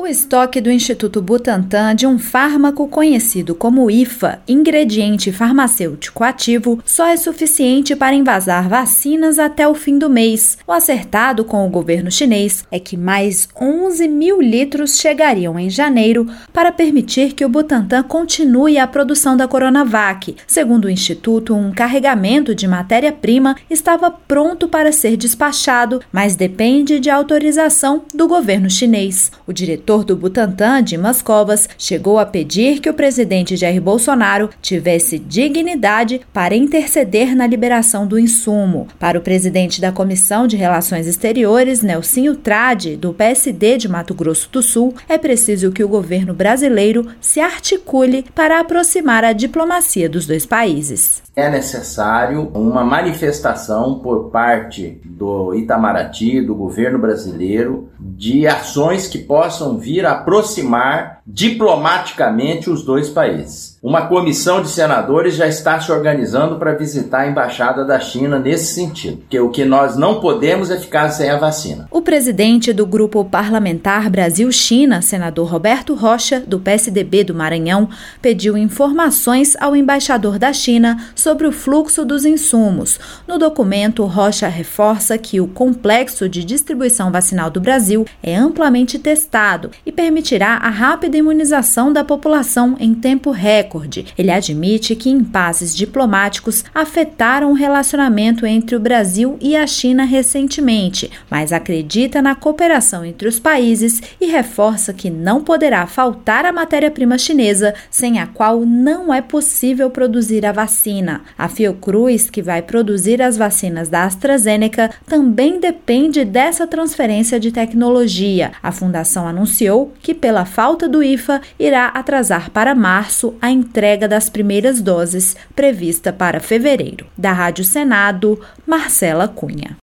O estoque do Instituto Butantan de um fármaco conhecido como IFA, ingrediente farmacêutico ativo, só é suficiente para envasar vacinas até o fim do mês. O acertado com o governo chinês é que mais 11 mil litros chegariam em janeiro para permitir que o Butantan continue a produção da Coronavac. Segundo o Instituto, um carregamento de matéria-prima estava pronto para ser despachado, mas depende de autorização do governo chinês. O diretor do Butantan, Dimas Covas, chegou a pedir que o presidente Jair Bolsonaro tivesse dignidade para interceder na liberação do insumo. Para o presidente da Comissão de Relações Exteriores, Nelsinho Trade, do PSD de Mato Grosso do Sul, é preciso que o governo brasileiro se articule para aproximar a diplomacia dos dois países. É necessário uma manifestação por parte do Itamaraty, do governo brasileiro, de ações que possam vir a aproximar diplomaticamente os dois países. Uma comissão de senadores já está se organizando para visitar a embaixada da China nesse sentido, porque o que nós não podemos é ficar sem a vacina. O presidente do Grupo Parlamentar Brasil-China, senador Roberto Rocha, do PSDB do Maranhão, pediu informações ao embaixador da China sobre o fluxo dos insumos. No documento, Rocha reforça que o complexo de distribuição vacinal do Brasil é amplamente testado e permitirá a rápida imunização da população em tempo recorde. Ele admite que impasses diplomáticos afetaram o relacionamento entre o Brasil e a China recentemente, mas acredita na cooperação entre os países e reforça que não poderá faltar a matéria-prima chinesa, sem a qual não é possível produzir a vacina. A Fiocruz, que vai produzir as vacinas da AstraZeneca, também depende dessa transferência de tecnologia. A fundação anunciou que, pela falta do IFA, irá atrasar para março a entrega das primeiras doses, prevista para fevereiro. Da Rádio Senado, Marcela Cunha.